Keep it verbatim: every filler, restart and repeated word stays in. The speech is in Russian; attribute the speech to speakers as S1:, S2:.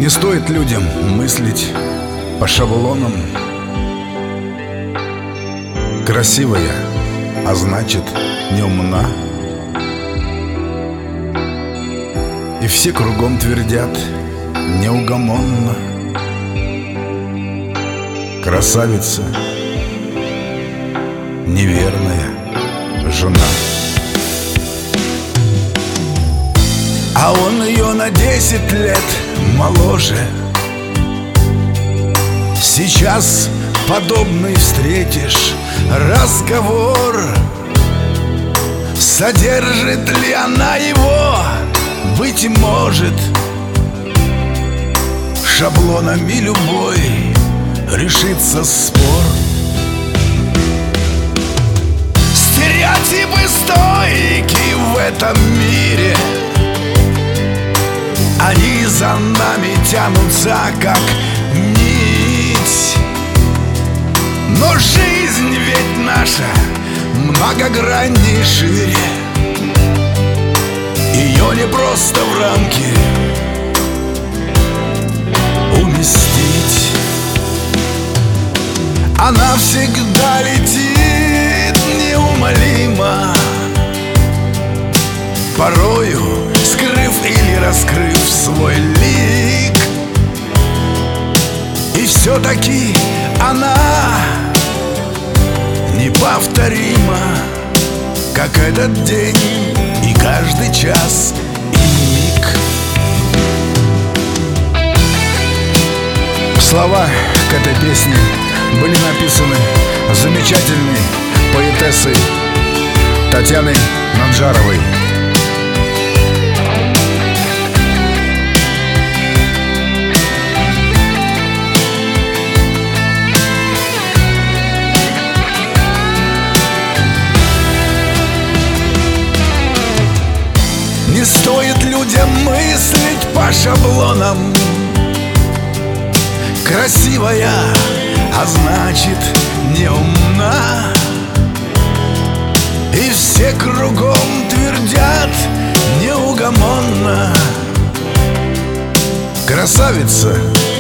S1: Не стоит людям мыслить по шаблонам. Красивая, а значит не умна. И все кругом твердят неугомонно: красавица, неверная жена. А он ее на десять лет моложе. Сейчас подобный встретишь разговор. Содержит ли она его? Быть может, шаблонами любой решится спор. Стереотипы стойки в этом мире, они за нами тянутся, как нить. Но жизнь ведь наша многогранней шире. Ее не просто в рамки уместить. Она всегда летит неумолимо, порою скрыв или раскрыв свой лик. И все-таки она неповторима, как этот день и каждый час и миг. Слова к этой песне были написаны замечательной поэтессой Татьяной Наджаровой. Не стоит людям мыслить по шаблонам. Красивая, а значит не умна. И все кругом твердят неугомонно: красавица,